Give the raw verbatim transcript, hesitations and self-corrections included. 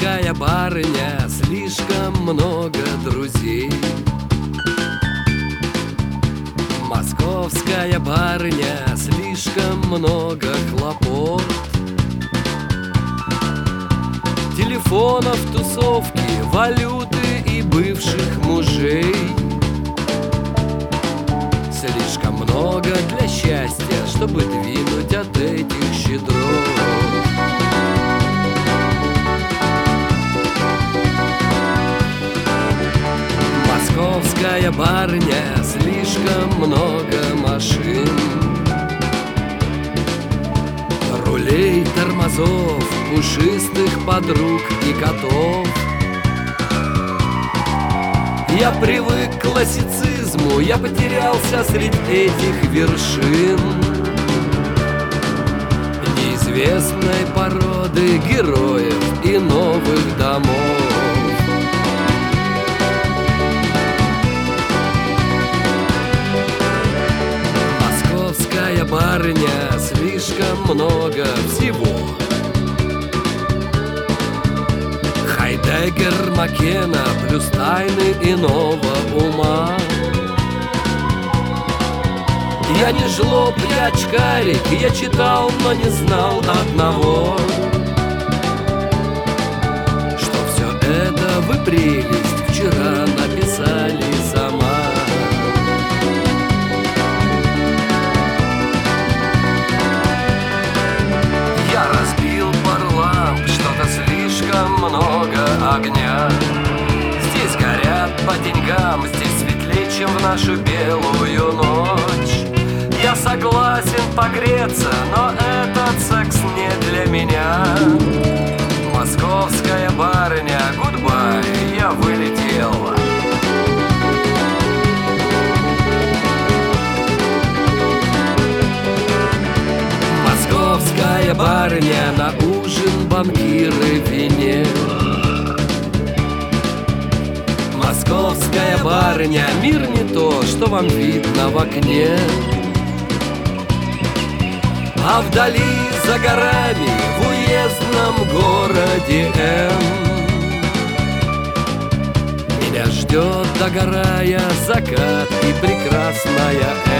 Московская барыня, слишком много друзей. Московская барыня, слишком много хлопот. Телефонов, тусовки, валюты и бывших мужей. Слишком много для счастья, чтобы двинуть от этих щедрот. Московская барыня, слишком много машин, рулей, тормозов, пушистых подруг и котов. Я привык к классицизму, я потерялся среди этих вершин неизвестной породы героев и новых домов. Московская барыня, слишком много всего. Хайдеггер, Маккена, плюс тайны иного ума. Я не жлоб, я очкарик, я читал, но не знал одного, что все это вы прелесть вчера написали сама. Я разбил пару ламп, что-то слишком много огня. Здесь горят по деньгам, здесь светлее, чем в нашу белую ночь. Я согласен погреться, но этот секс не для меня. Московская барыня, гудбай, я вылетел. Московская барыня, на ужин банкиры в вине. Московская барыня, мир не то, что вам видно в окне. А вдали, за горами, в уездном городе Н меня ждет, догорая, закат и прекрасная Н.